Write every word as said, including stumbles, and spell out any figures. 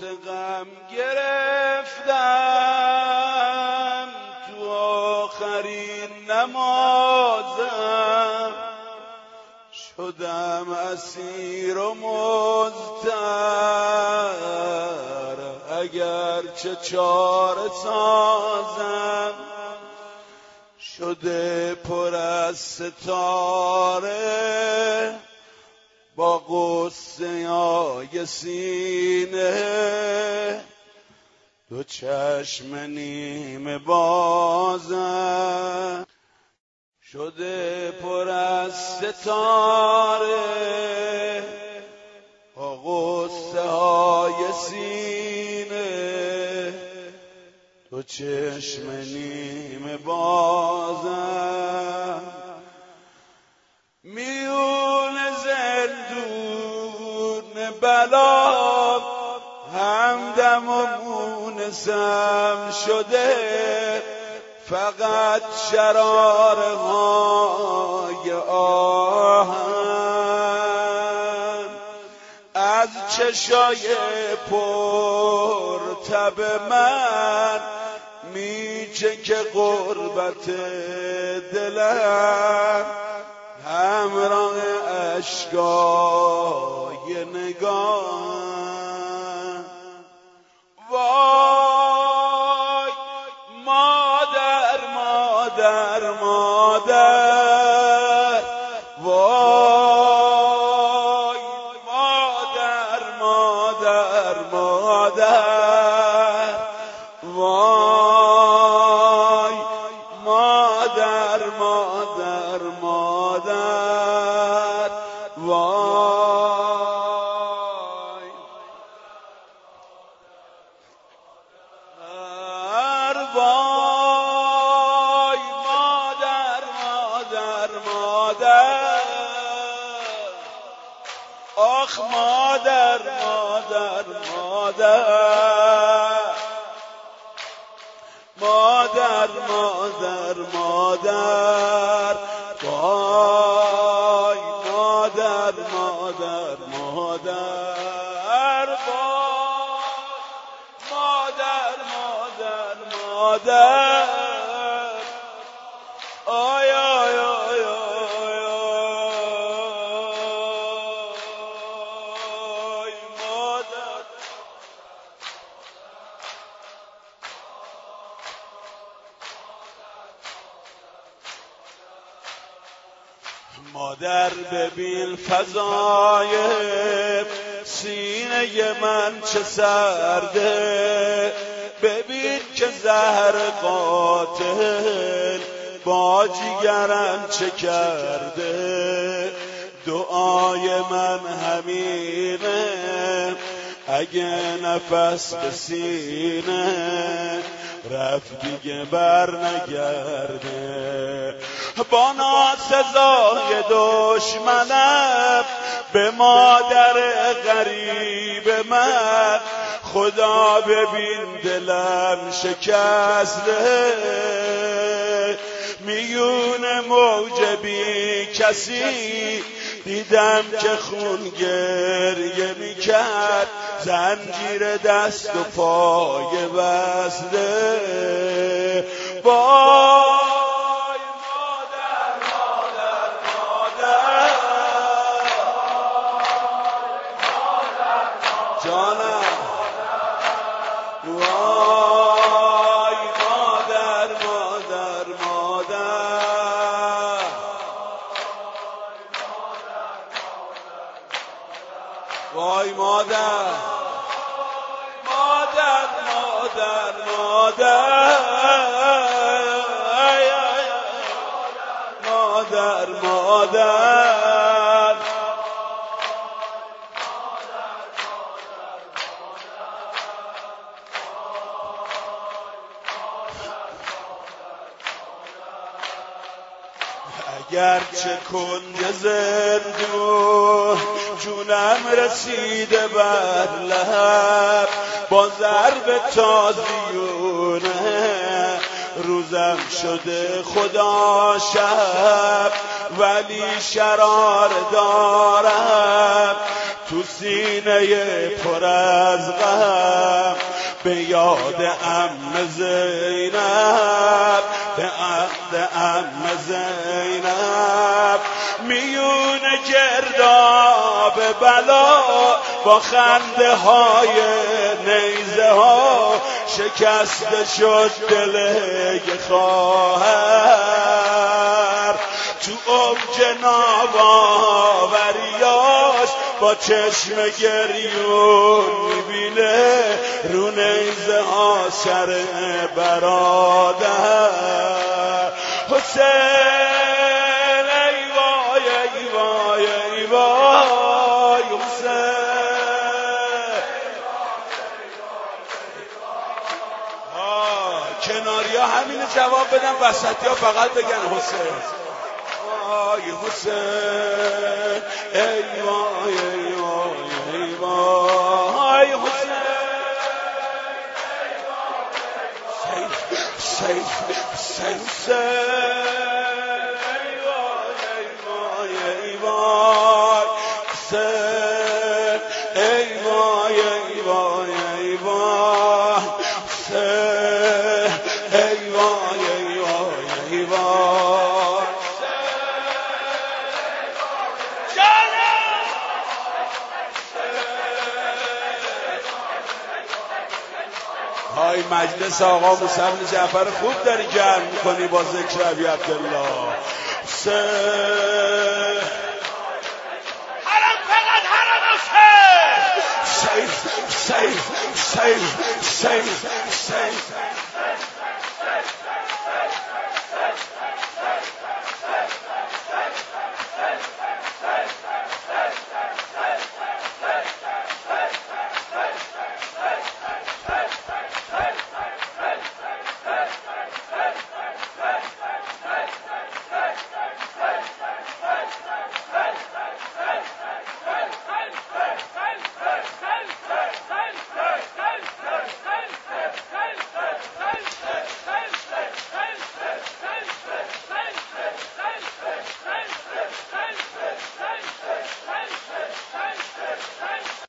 غم گرفتم تو آخرین نمازم، شدم اسیر و مضطر اگر چه چاره سازم، شده پر از ستاره با غصه های سینه، دو چشم نیمه بازم، شده پر از ستاره با غصه های سینه، دو چشم نیمه بازم، میون زندون بلا همدم و مونسم شده، فقط شراره های آهم از چشای پر تب من میچه که غربت دلم همراه اشکای نگاه. وای مادر مادر مادر، وای مادر مادر مادر، وای مادر مادر مادر، وای وای مادر مادر مادر، آخ مادر مادر مادر، مادر مادر مادر، وای مادر مادر مادر، وای مادر مادر مادر، آی آی آی آی مادر. مادر ببین فضای سینه من چه سرده، ببین که زهر قاتل با جیگرم چه کرده، دعای من همینه اگه نفس به سینه رفت دیگه بر نگرده، با ناسزای دشمنم به مادر غریب من خدا ببین دلم شکسته، میون موج بی کسی دیدم که خون گریه میکرد، زنجیر دست و پای بسته، وای مادر مادر مادر، جانم وای مادر مادر مادر، وای مادر مادر مادر مادر، مادر مادر، اگرچه کنج زندون جونم رسیده بر لب، با ضرب تازیونه روزم شده خدا شب، ولی شرار دارم تو سینه پر از غم به یاد عمه زینب، به عهد عمه زینب میون گرداب بلا با خنده های نیزه ها شکسته شد دل خواهر. تو اوج ناباوریاش با چشم گریون میبینه رو نیزه ها سر برادر. حسین ای وای ای وای ای وای حسین. کناری ها همینه جواب بدن، وسطی ها فقط بگن حسین. ای حسین ای وای ای وای ای وای حسین. سیف سیف سیف ای وای ای وای ای وای حسین ای وای ای وای ای وای حسین ای وای ای وای ای وای. های مجلس آقا موسی بن جعفر خوب داری جمع میکنی با ذکر ابی عبدالله. سه حرم فقط حرم حسین. سیف سیف سیف سیف سیف